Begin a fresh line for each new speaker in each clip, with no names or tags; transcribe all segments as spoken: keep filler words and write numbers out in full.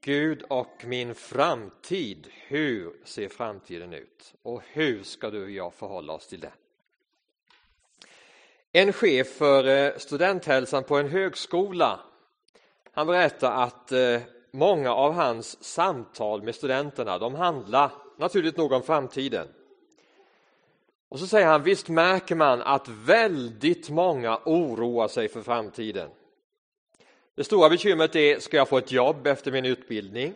Gud och min framtid. Hur ser framtiden ut? Och hur ska du och jag förhålla oss till det? En chef för studenthälsan på en högskola, han berättar att många av hans samtal med studenterna, de handlar naturligt nog om framtiden. Och så säger han, visst märker man att väldigt många oroar sig för framtiden. Det stora bekymret är, ska jag få ett jobb efter min utbildning?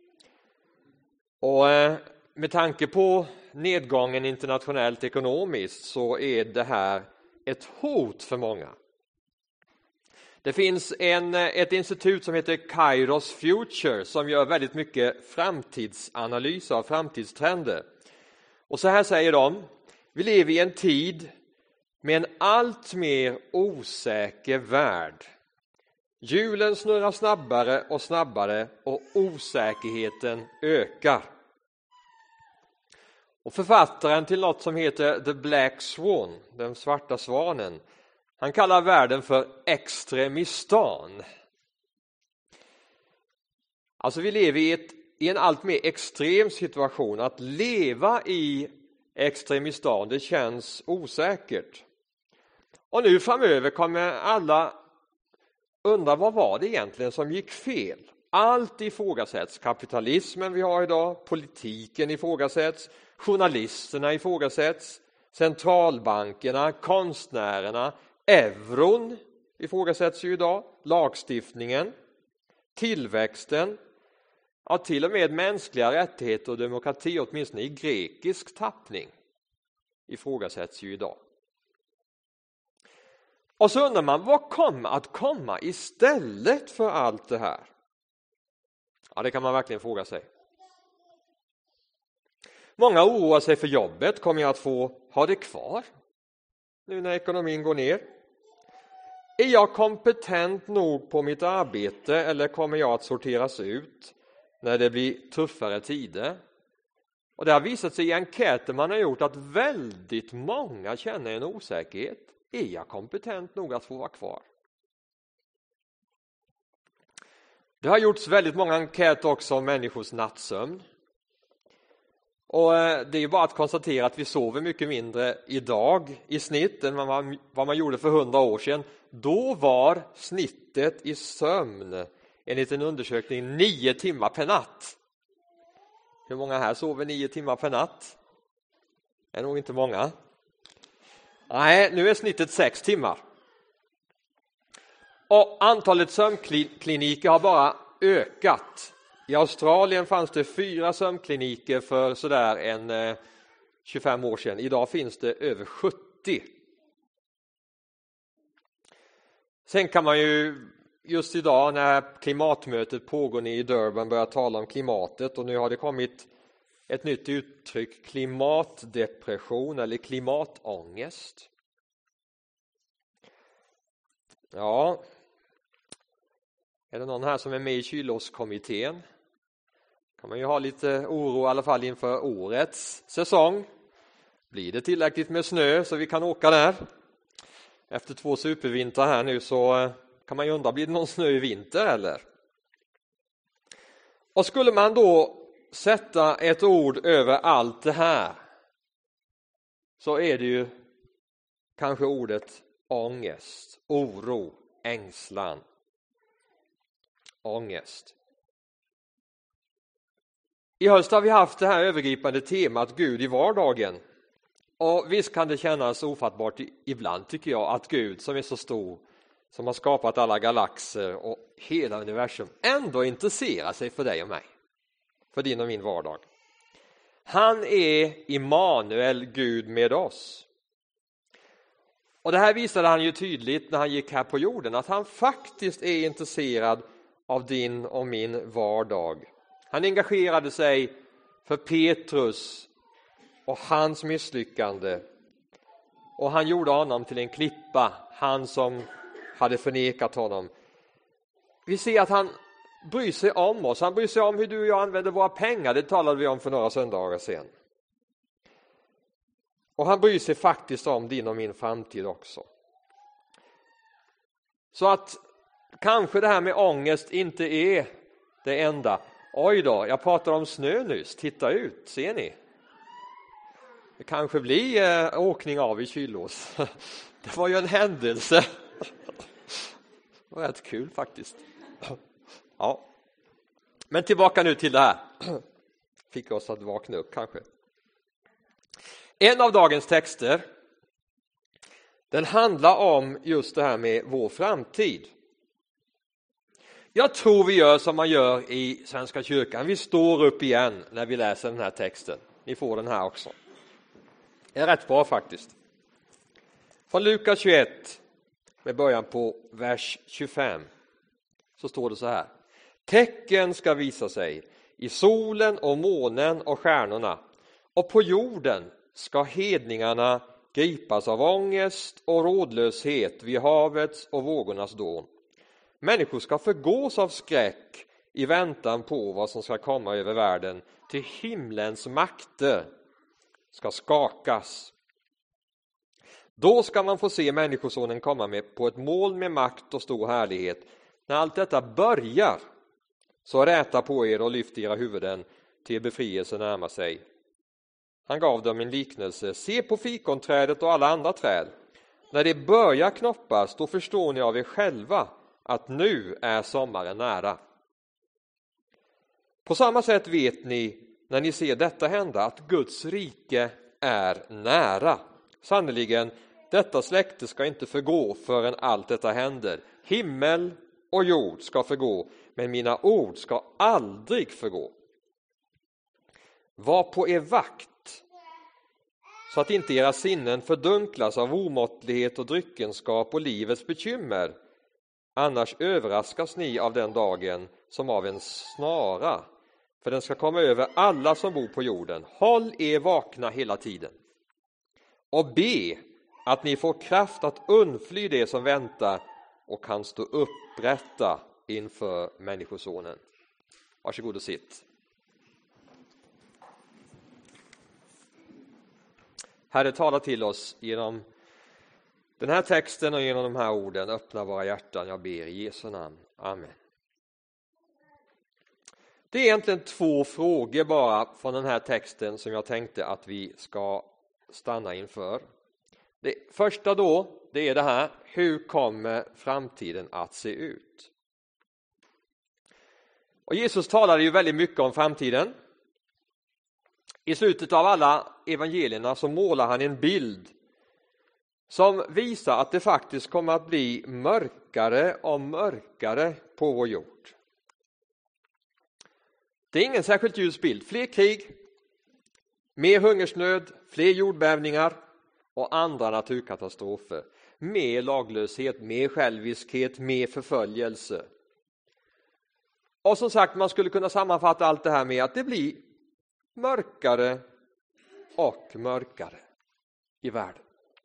Och med tanke på nedgången internationellt ekonomiskt så är det här ett hot för många. Det finns en, ett institut som heter Kairos Future som gör väldigt mycket framtidsanalyser av framtidstrender. Och så här säger de, vi lever i en tid med en allt mer osäker värld. Hjulen snurrar snabbare och snabbare och osäkerheten ökar. Och författaren till något som heter The Black Swan, den svarta svanen, han kallar världen för extremistan. Alltså vi lever i, ett, i en allt mer extrem situation. Att leva i extremistan, det känns osäkert. Och nu framöver kommer alla undra, vad var det egentligen som gick fel? Allt ifrågasätts. Kapitalismen vi har idag, politiken ifrågasätts, journalisterna ifrågasätts, centralbankerna, konstnärerna, euron ifrågasätts ju idag, lagstiftningen, tillväxten, ja, till och med mänskliga rättigheter och demokrati, åtminstone i grekisk tappning, ifrågasätts ju idag. Och så undrar man, vad kommer att komma istället för allt det här? Ja, det kan man verkligen fråga sig. Många oroar sig för jobbet. Kommer jag att få ha det kvar nu när ekonomin går ner? Är jag kompetent nog på mitt arbete eller kommer jag att sorteras ut när det blir tuffare tider? Och det har visat sig i enkäter man har gjort att väldigt många känner en osäkerhet. Är jag kompetent nog att få vara kvar? Det har gjorts väldigt många enkäter också om människors nattsömn. Och det är bara att konstatera att vi sover mycket mindre idag i snitt än vad man gjorde för hundra år sedan. Då var snittet i sömn enligt en undersökning nio timmar per natt. Hur många här sover nio timmar per natt? Det är nog inte många. Nej, nu är snittet sex timmar. Och antalet sömnkliniker har bara ökat. I Australien fanns det fyra sömnkliniker för sådär en eh, tjugofem år sedan. Idag finns det över sjuttio. Sen kan man ju just idag när klimatmötet pågår nere i Durban börja tala om klimatet. Och nu har det kommit ett nytt uttryck, klimatdepression eller klimatångest. Ja, är det någon här som är med i Kylåskommittén? Kan man ju ha lite oro i alla fall inför årets säsong. Blir det tillräckligt med snö så vi kan åka där? Efter två supervintrar här nu så kan man ju undra, blir det någon snö i vinter eller? Och skulle man då sätta ett ord över allt det här så är det ju kanske ordet ångest, oro, ängslan. Ångest. I höst har vi haft det här övergripande temat Gud i vardagen. Och visst kan det kännas ofattbart ibland tycker jag att Gud som är så stor, som har skapat alla galaxer och hela universum, ändå intresserar sig för dig och mig. För din och min vardag. Han är Immanuel, Gud med oss. Och det här visade han ju tydligt när han gick här på jorden, att han faktiskt är intresserad av din och min vardag. Han engagerade sig för Petrus och hans misslyckande. Och han gjorde honom till en klippa, han som hade förnekat honom. Vi ser att han bryr sig om oss. Han bryr sig om hur du och jag använder våra pengar. Det talade vi om för några söndagar sedan. Och han bryr sig faktiskt om din och min framtid också. Så att kanske det här med ångest inte är det enda. Oj då, jag pratade om snö nyss. Titta ut, ser ni? Det kanske blir eh, åkning av i Kylås. Det var ju en händelse. Det var rätt kul faktiskt. Ja. Men tillbaka nu till det här. Fick oss att vakna upp kanske. En av dagens texter, den handlar om just det här med vår framtid. Jag tror vi gör som man gör i Svenska kyrkan. Vi står upp igen när vi läser den här texten. Ni får den här också. Det är rätt bra faktiskt. Från Lukas tjugoett med början på vers tjugofem så står det så här. Tecken ska visa sig i solen och månen och stjärnorna, och på jorden ska hedningarna gripas av ångest och rådlöshet vid havets och vågornas dån. Människor ska förgås av skräck i väntan på vad som ska komma över världen, till himlens makter ska skakas. Då ska man få se Människosonen komma med på ett moln med makt och stor härlighet. När allt detta börjar, så räta på er och lyft era huvuden till befrielse närmar sig. Han gav dem en liknelse. Se på fikonträdet och alla andra träd. När det börjar knoppas, då förstår ni av er själva att nu är sommaren nära. På samma sätt vet ni, när ni ser detta hända, att Guds rike är nära. Sannoliken, detta släkte ska inte förgå förrän allt detta händer. Himmel och jord ska förgå, men mina ord ska aldrig förgå. Var på er vakt, så att inte era sinnen fördunklas av omåttlighet och dryckenskap och livets bekymmer. Annars överraskas ni av den dagen som av en snara, för den ska komma över alla som bor på jorden. Håll er vakna hela tiden och be att ni får kraft att undfly det som väntar och kan stå upprätta inför Människosonen. Varsågod och sitt. Herre, tala till oss genom den här texten och genom de här orden. Öppna våra hjärtan, jag ber i Jesu namn. Amen. Det är egentligen två frågor bara från den här texten som jag tänkte att vi ska stanna inför. Det första då, det är det här. Hur kommer framtiden att se ut? Och Jesus talade ju väldigt mycket om framtiden. I slutet av alla evangelierna så målar han en bild som visar att det faktiskt kommer att bli mörkare och mörkare på vår jord. Det är ingen särskilt ljus bild. Fler krig, mer hungersnöd, fler jordbävningar och andra naturkatastrofer. Mer laglöshet, mer själviskhet, mer förföljelse. Och som sagt, man skulle kunna sammanfatta allt det här med att det blir mörkare och mörkare i världen.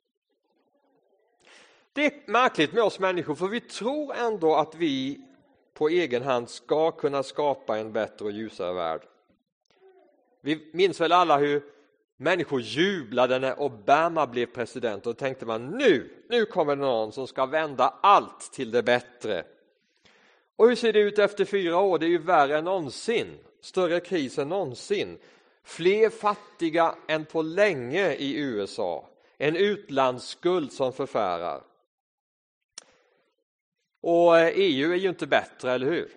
Det är märkligt med oss människor, för vi tror ändå att vi på egen hand ska kunna skapa en bättre och ljusare värld. Vi minns väl alla hur människor jublade när Obama blev president, och tänkte man nu, nu kommer det någon som ska vända allt till det bättre. Och hur ser det ut efter fyra år? Det är ju värre än någonsin. Större kris än någonsin. Fler fattiga än på länge i U S A. En utlandsskuld som förfärar. Och E U är ju inte bättre, eller hur?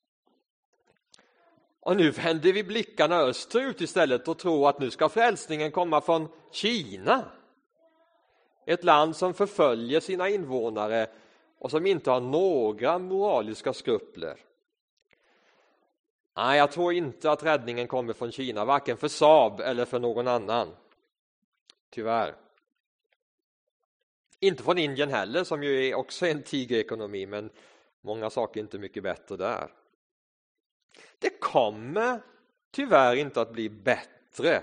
Och nu vänder vi blickarna österut istället och tror att nu ska frälsningen komma från Kina. Ett land som förföljer sina invånare och som inte har några moraliska skrupler. Nej, jag tror inte att räddningen kommer från Kina, varken för Saab eller för någon annan. Tyvärr. Inte från Indien heller, som ju är också en tigerekonomi, men många saker är inte mycket bättre där. Det kommer tyvärr inte att bli bättre.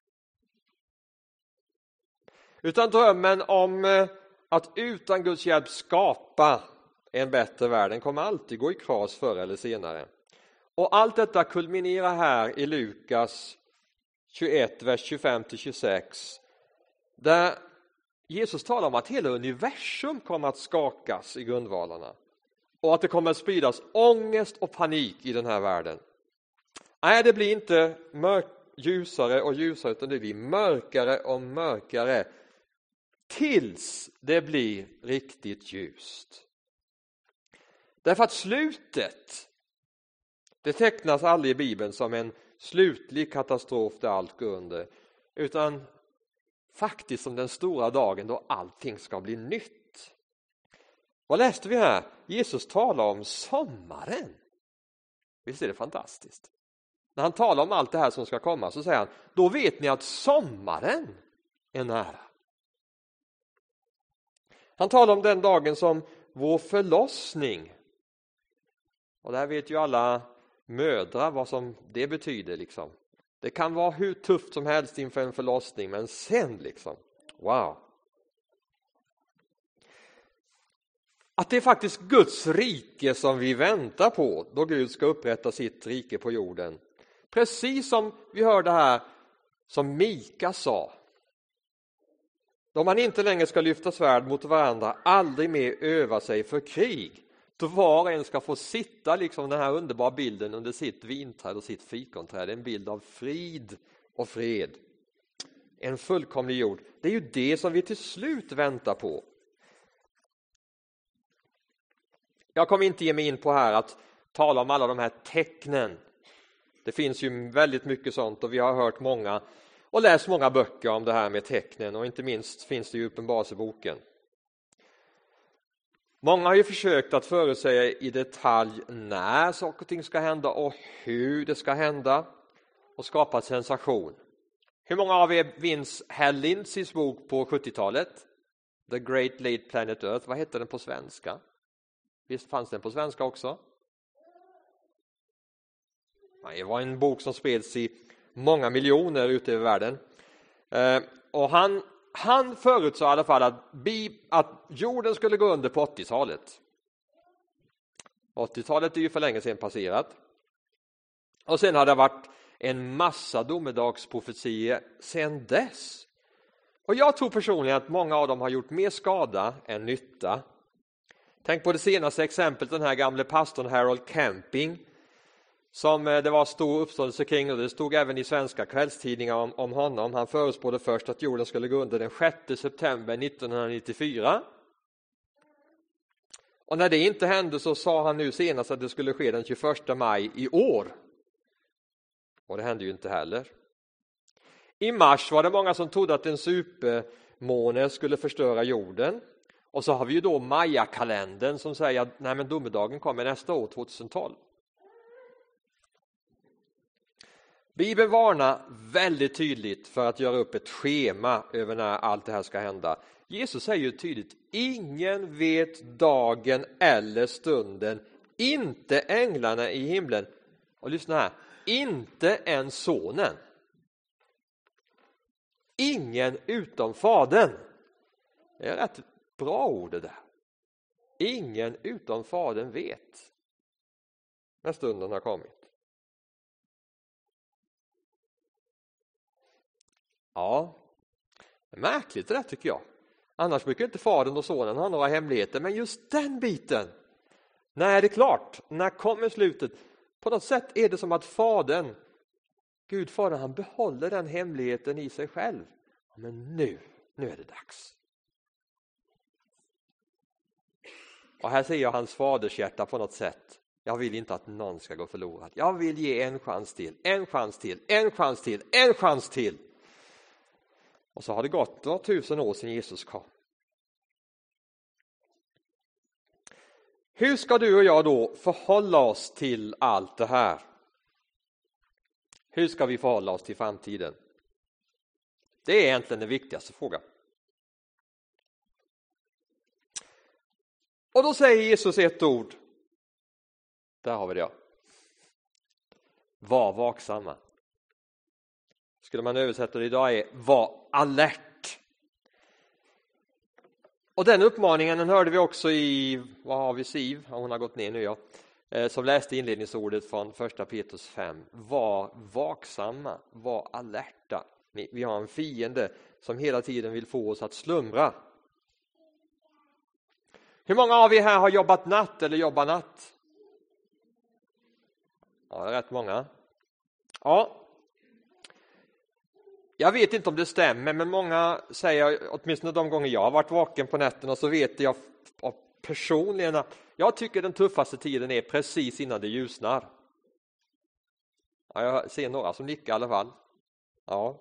Utan drömmen om att utan Guds hjälp skapa en bättre värld, den kommer alltid gå i kras förr eller senare. Och allt detta kulminerar här i Lukas tjugoett, vers tjugofem till tjugosex, där Jesus talar om att hela universum kommer att skakas i grundvalarna och att det kommer att spridas ångest och panik i den här världen. Nej, det blir inte mörk, ljusare och ljusare, utan det blir mörkare och mörkare tills det blir riktigt ljust. Därför att slutet, det tecknas aldrig i Bibeln som en slutlig katastrof där allt går under, utan faktiskt som den stora dagen då allting ska bli nytt. Vad läste vi här? Jesus talar om sommaren. Visst är det fantastiskt? När han talar om allt det här som ska komma så säger han, då vet ni att sommaren är nära. Han talar om den dagen som vår förlossning. Och där vet ju alla mödrar vad som det betyder liksom. Det kan vara hur tufft som helst inför en förlossning, men sen liksom, wow. Att det är faktiskt Guds rike som vi väntar på då Gud ska upprätta sitt rike på jorden. Precis som vi hörde här som Mika sa. Då man inte längre ska lyfta svärd mot varandra, aldrig mer öva sig för krig. Då var och en ska få sitta liksom den här underbara bilden under sitt vinträd och sitt fikonträd. En bild av frid och fred. En fullkomlig jord. Det är ju det som vi till slut väntar på. Jag kommer inte ge mig in på här att tala om alla de här tecknen. Det finns ju väldigt mycket sånt och vi har hört många och läst många böcker om det här med tecknen, och inte minst finns det ju Uppenbarelseboken. Många har ju försökt att förutsäga i detalj när saker och ting ska hända och hur det ska hända och skapa sensation. Hur många av er minns Hal Lindsays bok på sjuttiotalet? The Great Late Planet Earth. Vad hette den på svenska? Visst fanns den på svenska också? Det var en bok som spreds i många miljoner ute i världen. Eh, och han, han förutsade i alla fall att, bi, att jorden skulle gå under på åttiotalet. åttiotalet är ju för länge sedan passerat. Och sen har det varit en massa domedagsprofetier sedan dess. Och jag tror personligen att många av dem har gjort mer skada än nytta. Tänk på det senaste exemplet, den här gamle pastorn Harold Camping, som det var stor uppståndelse kring, och det stod även i svenska kvällstidningar om, om honom. Han förutspådde först att jorden skulle gå under den sjätte september nittonhundranittiofyra. Och när det inte hände så sa han nu senast att det skulle ske den tjugoförsta maj i år. Och det hände ju inte heller. I mars var det många som trodde att en supermåne skulle förstöra jorden. Och så har vi ju då Maya-kalendern som säger att nej, men domedagen kommer nästa år, tjugohundratolv. Bibeln varnar väldigt tydligt för att göra upp ett schema över när allt det här ska hända. Jesus säger ju tydligt, ingen vet dagen eller stunden, inte änglarna i himlen. Och lyssna här, inte ens sonen. Ingen utom fadern. Det är rätt bra ord det där. Ingen utom fadern vet när stunden har kommit. Ja, det är märkligt det där tycker jag. Annars brukar inte fadern och sonen ha några hemligheter. Men just den biten, när är det klart? När kommer slutet? På något sätt är det som att fadern, Gud fadern, han behåller den hemligheten i sig själv. Men nu, nu är det dags. Och här ser jag hans fadershjärta på något sätt. Jag vill inte att någon ska gå förlorad. Jag vill ge en chans till, en chans till, en chans till, en chans till. Och så har det gått några tusen år sedan Jesus kom. Hur ska du och jag då förhålla oss till allt det här? Hur ska vi förhålla oss till framtiden? Det är egentligen den viktigaste frågan. Och då säger Jesus ett ord. Där har vi det. Var vaksamma. Skulle man översätta det idag är var alert. Och den uppmaningen den hörde vi också i, vad har vi, Siv? Hon har gått ner nu ja. Som läste inledningsordet från första Petrus fem. Var vaksamma, var alerta. Vi har en fiende som hela tiden vill få oss att slumra. Hur många av er här har jobbat natt eller jobbar natt? Ja, det är rätt många. Ja, jag vet inte om det stämmer, men många säger, åtminstone de gånger jag har varit vaken på nätterna, så vet jag personligen att jag tycker den tuffaste tiden är precis innan det ljusnar. Ja, jag ser några som nickar i alla fall. Ja.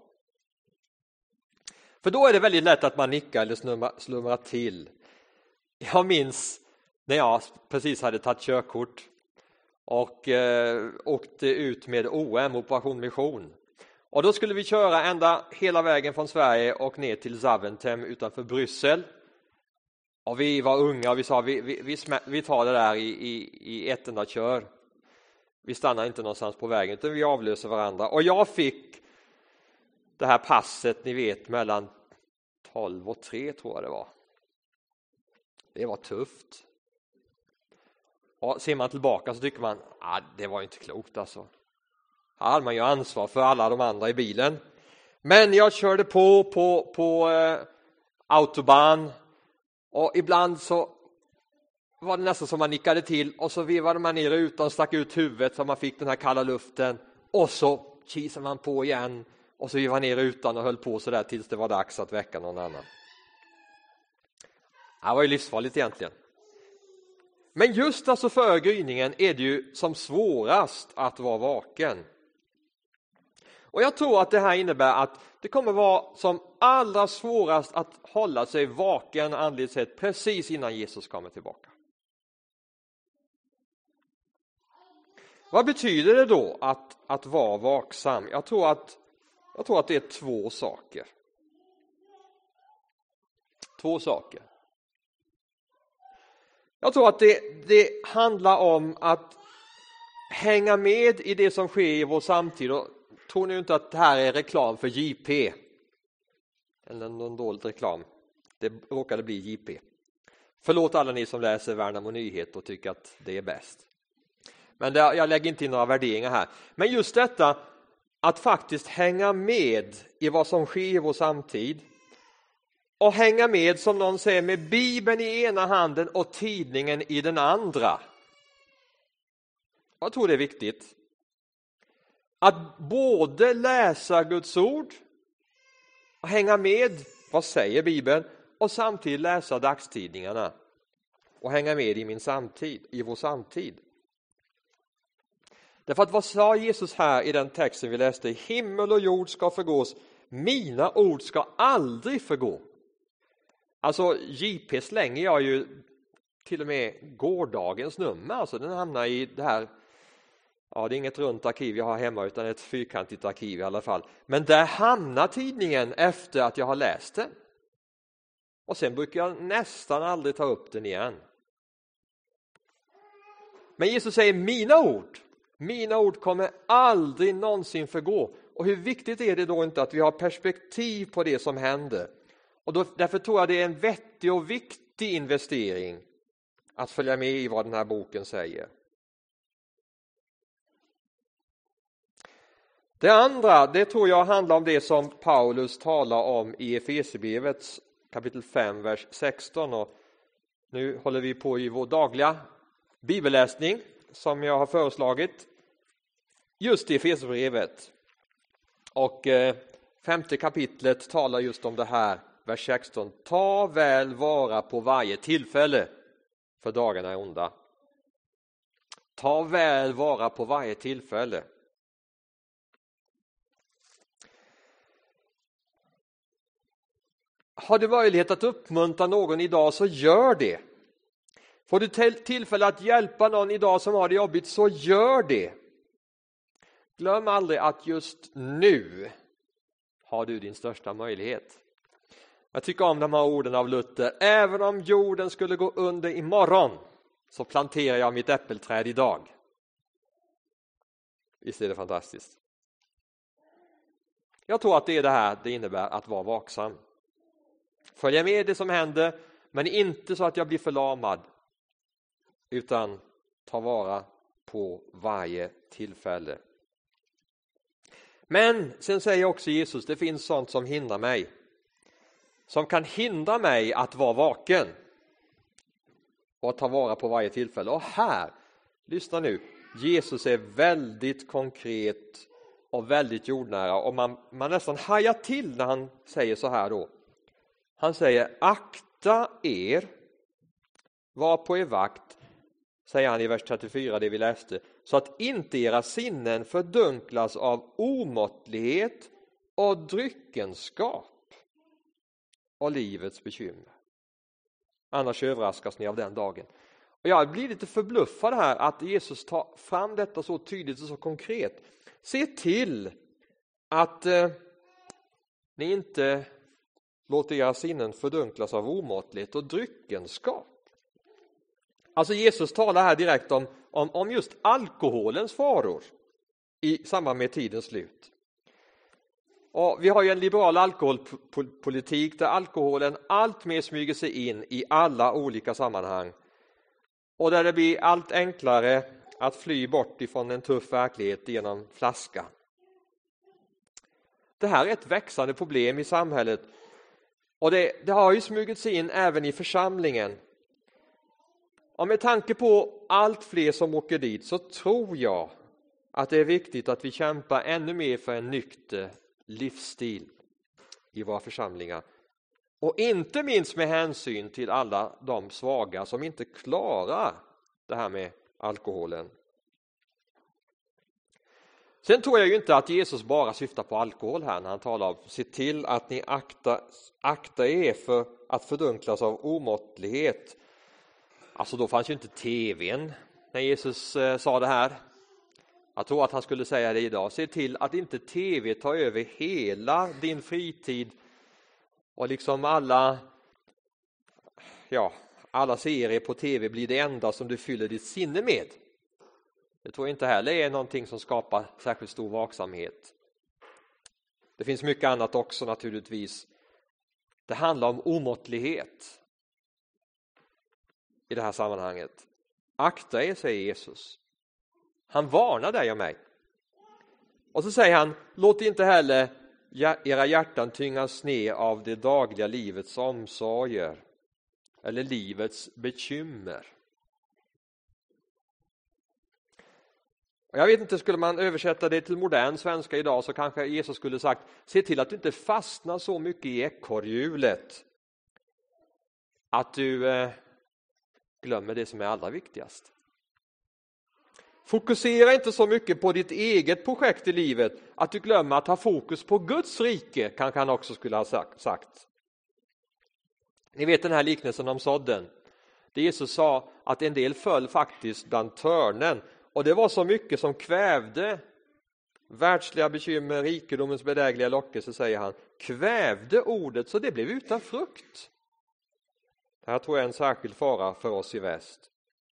För då är det väldigt lätt att man nickar eller slumrar, slumrar till. Jag minns när jag precis hade tagit körkort och eh, åkte ut med O M, Operation Mission. Och då skulle vi köra ända hela vägen från Sverige och ner till Zaventem utanför Bryssel. Och vi var unga och vi sa vi, vi, vi, vi tar det där i, i, i ett enda kör. Vi stannar inte någonstans på vägen utan vi avlöser varandra. Och jag fick det här passet, ni vet, mellan tolv och tre tror jag det var. Det var tufft. Och ser man tillbaka så tycker man, ah, det var inte klokt alltså. Här hade man ju ansvar för alla de andra i bilen. Men jag körde på på, på eh, autobahn. Och ibland så var det nästan som man nickade till. Och så vevade man ner utan och stack ut huvudet så man fick den här kalla luften. Och så kisade man på igen. Och så vevade ner utan och höll på så där tills det var dags att väcka någon annan. Det var ju livsfarligt egentligen. Men just alltså före gryningen är det ju som svårast att vara vaken. Och jag tror att det här innebär att det kommer vara som allra svårast att hålla sig vaken andligt sett precis innan Jesus kommer tillbaka. Vad betyder det då att, att vara vaksam? Jag tror att, jag tror att det är två saker. Två saker. Jag tror att det, det handlar om att hänga med i det som sker i vår samtid. Och tror ni inte att det här är reklam för J P? Eller någon dold reklam. Det råkade bli J P. Förlåt alla ni som läser Värnamo Nyhet och tycker att det är bäst. Men det, jag lägger inte in några värderingar här. Men just detta att faktiskt hänga med i vad som sker i vår samtid. Och hänga med, som någon säger, med Bibeln i ena handen och tidningen i den andra. Jag tror det är viktigt. Att både läsa Guds ord och hänga med, vad säger Bibeln, och samtidigt läsa dagstidningarna och hänga med i min samtid, i vår samtid. Därför att vad sa Jesus här i den texten vi läste? Himmel och jord ska förgås, mina ord ska aldrig förgå. Alltså J P slänger jag ju till och med gårdagens nummer. Alltså den hamnar i det här, ja det är inget runt arkiv jag har hemma utan ett fyrkantigt arkiv i alla fall. Men där hamnar tidningen efter att jag har läst den. Och sen brukar jag nästan aldrig ta upp den igen. Men Jesus säger mina ord. Mina ord kommer aldrig någonsin förgå. Och hur viktigt är det då inte att vi har perspektiv på det som händer? Och då, därför tror jag det är en vettig och viktig investering att följa med i vad den här boken säger. Det andra, det tror jag handlar om det som Paulus talar om i Efesierbrevets kapitel fem, vers sexton. Och nu håller vi på i vår dagliga bibelläsning som jag har föreslagit just i Efesierbrevet. Och eh, femte kapitlet talar just om det här. Vers sexton. Ta väl vara på varje tillfälle, för dagarna är onda. Ta väl vara på varje tillfälle. Har du möjlighet att uppmuntra någon idag så gör det. Får du tillfälle att hjälpa någon idag som har det jobbigt så gör det. Glöm aldrig att just nu har du din största möjlighet. Jag tycker om de här orden av Luther. Även om jorden skulle gå under imorgon så planterar jag mitt äppelträd idag. Visst är det fantastiskt. Jag tror att det är det här det innebär att vara vaksam. Följa med det som händer, men inte så att jag blir förlamad. Utan ta vara på varje tillfälle. Men sen säger också Jesus, det finns sånt som hindrar mig. Som kan hindra mig att vara vaken. Och att ta vara på varje tillfälle. Och här, lyssna nu. Jesus är väldigt konkret och väldigt jordnära. Och man, man nästan hajar till när han säger så här då. Han säger, akta er, var på er vakt, säger han i vers trettiofyra, det vi läste, så att inte era sinnen fördunklas av omåttlighet och dryckenskap och livets bekymmer. Annars överraskas ni av den dagen. Och jag blir lite förbluffad här att Jesus tar fram detta så tydligt och så konkret. Se till att eh, ni inte låter era sinnen fördunklas av omåttlighet och dryckenskap. Alltså Jesus talar här direkt om, om, om just alkoholens faror i samband med tidens slut. Och vi har ju en liberal alkoholpolitik där alkoholen allt mer smyger sig in i alla olika sammanhang. Och där det blir allt enklare att fly bort ifrån en tuff verklighet genom flaskan. Det här är ett växande problem i samhället. Och det, det har ju smugit sig in även i församlingen. Och med tanke på allt fler som åker dit så tror jag att det är viktigt att vi kämpar ännu mer för en nykter livsstil i våra församlingar. Och inte minst med hänsyn till alla de svaga som inte klarar det här med alkoholen. Sen tror jag ju inte att Jesus bara syftar på alkohol här när han talar om se till att ni akta, akta er för att fördunklas av omåttlighet. Alltså då fanns ju inte tvn när Jesus eh, sa det här. Jag tror att han skulle säga det idag. Se till att inte tv tar över hela din fritid och liksom alla, ja, alla serier på tv blir det enda som du fyller ditt sinne med. Det tror jag inte heller är någonting som skapar särskilt stor vaksamhet. Det finns mycket annat också naturligtvis. Det handlar om omåttlighet i det här sammanhanget. Akta er, säger Jesus. Han varnar dig och mig. Och så säger han, låt inte heller era hjärtan tyngas ner av det dagliga livets omsorger eller livets bekymmer. Och jag vet inte, skulle man översätta det till modern svenska idag så kanske Jesus skulle sagt, se till att du inte fastnar så mycket i ekorrhjulet att du eh, glömmer det som är allra viktigast. Fokusera inte så mycket på ditt eget projekt i livet att du glömmer att ha fokus på Guds rike, kanske han också skulle ha sagt. Ni vet den här liknelsen om sådden. Det Jesus sa att en del föll faktiskt bland törnen. Och det var så mycket som kvävde världsliga bekymmer, rikedomens bedrägliga lockelse, säger han. Kvävde ordet så det blev utan frukt. Det här tror jag är en särskild fara för oss i väst.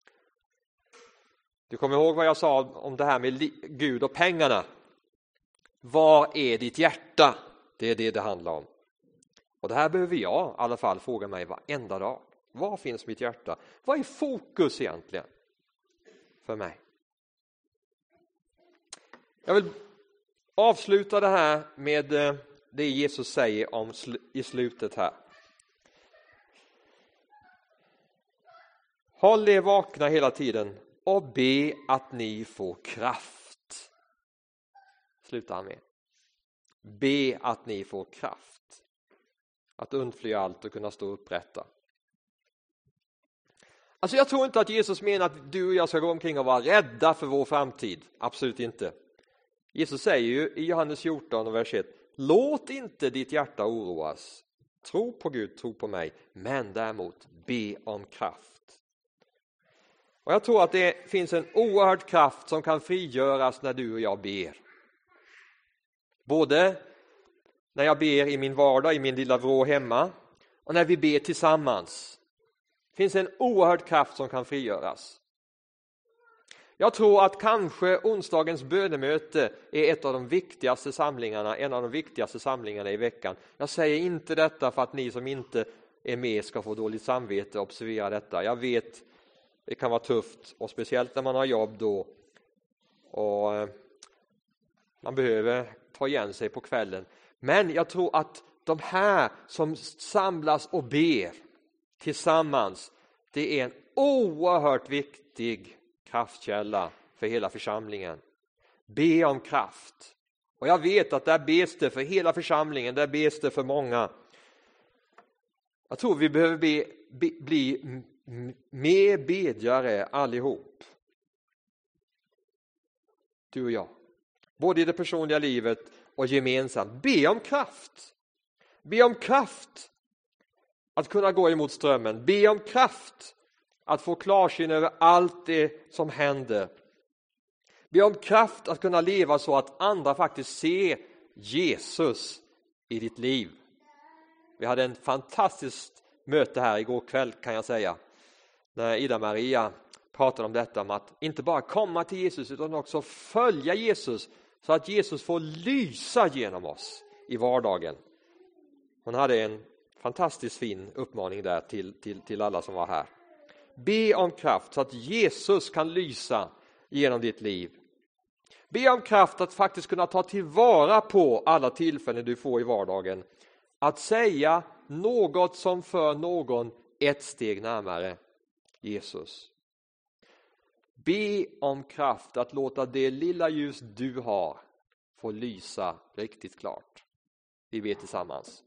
Du kommer ihåg vad jag sa om det här med Gud och pengarna. Vad är ditt hjärta? Det är det det handlar om. Och det här behöver jag i alla fall fråga mig varenda dag. Var finns mitt hjärta? Vad är fokus egentligen för mig? Jag vill avsluta det här med det Jesus säger om i slutet här. Håll er vakna hela tiden och be att ni får kraft. Slutar han med. Be att ni får kraft. Att undfly allt och kunna stå upprätta. Alltså jag tror inte att Jesus menar att du och jag ska gå omkring och vara rädda för vår framtid. Absolut inte. Jesus säger ju i Johannes fjorton och vers ett. Låt inte ditt hjärta oroas. Tro på Gud, tro på mig. Men däremot be om kraft. Och jag tror att det finns en oerhörd kraft som kan frigöras när du och jag ber. Både när jag ber i min vardag, i min lilla vrå hemma, och när vi ber tillsammans. Det finns en oerhörd kraft som kan frigöras. Jag tror att kanske onsdagens bönemöte är ett av de viktigaste samlingarna, en av de viktigaste samlingarna i veckan. Jag säger inte detta för att ni som inte är med ska få dåligt samvete, observera detta. Jag vet det kan vara tufft och speciellt när man har jobb då och man behöver ta igen sig på kvällen. Men jag tror att de här som samlas och ber tillsammans, det är en oerhört viktig kraftkälla för hela församlingen. Be om kraft Och jag vet att där bes det för hela församlingen, där bes det för många. Jag tror vi behöver be, be, bli m- mer bedjare allihop. Du och jag. Både i det personliga livet och gemensamt. Be om kraft. Be om kraft att kunna gå emot strömmen. Be om kraft att få klarsyn över allt det som händer. Be om kraft att kunna leva så att andra faktiskt ser Jesus i ditt liv. Vi hade en fantastiskt möte här igår kväll, kan jag säga. När Ida-Maria pratade om detta, om att inte bara komma till Jesus utan också följa Jesus. Så att Jesus får lysa genom oss i vardagen. Hon hade en fantastiskt fin uppmaning där till, till, till alla som var här. Be om kraft så att Jesus kan lysa genom ditt liv. Be om kraft att faktiskt kunna ta tillvara på alla tillfällen du får i vardagen. Att säga något som för någon ett steg närmare Jesus. Be om kraft att låta det lilla ljus du har få lysa riktigt klart. Vi ber tillsammans.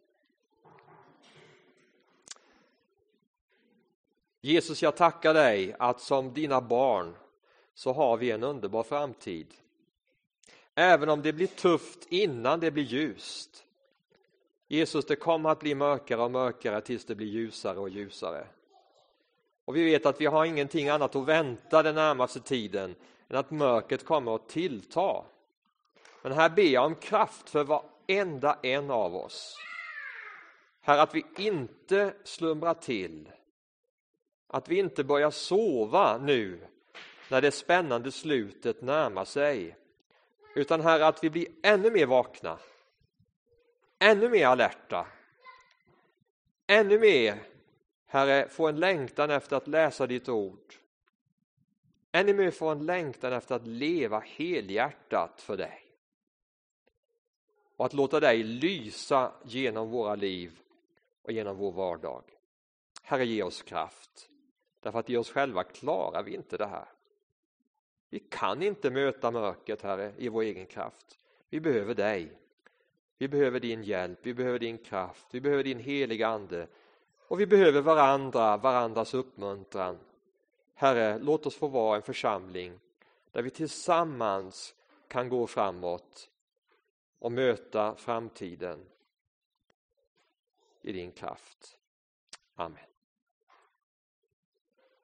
Jesus, jag tackar dig att som dina barn så har vi en underbar framtid. Även om det blir tufft innan det blir ljust. Jesus, det kommer att bli mörkare och mörkare tills det blir ljusare och ljusare. Och vi vet att vi har ingenting annat att vänta den närmaste tiden än att mörkret kommer att tillta. Men här ber jag om kraft för varenda en av oss. Här att vi inte slumrar till. Att vi inte börjar sova nu när det spännande slutet närmar sig. Utan här att vi blir ännu mer vakna. Ännu mer alerta. Ännu mer, Herre, få en längtan efter att läsa ditt ord. Ännu mer få en längtan efter att leva helhjärtat för dig. Och att låta dig lysa genom våra liv och genom vår vardag. Herre, ge oss kraft. Därför att i oss själva klarar vi inte det här. Vi kan inte möta mörkret, Herre, i vår egen kraft. Vi behöver dig. Vi behöver din hjälp, vi behöver din kraft, vi behöver din heliga ande. Och vi behöver varandra, varandras uppmuntran. Herre, låt oss få vara en församling där vi tillsammans kan gå framåt och möta framtiden i din kraft. Amen.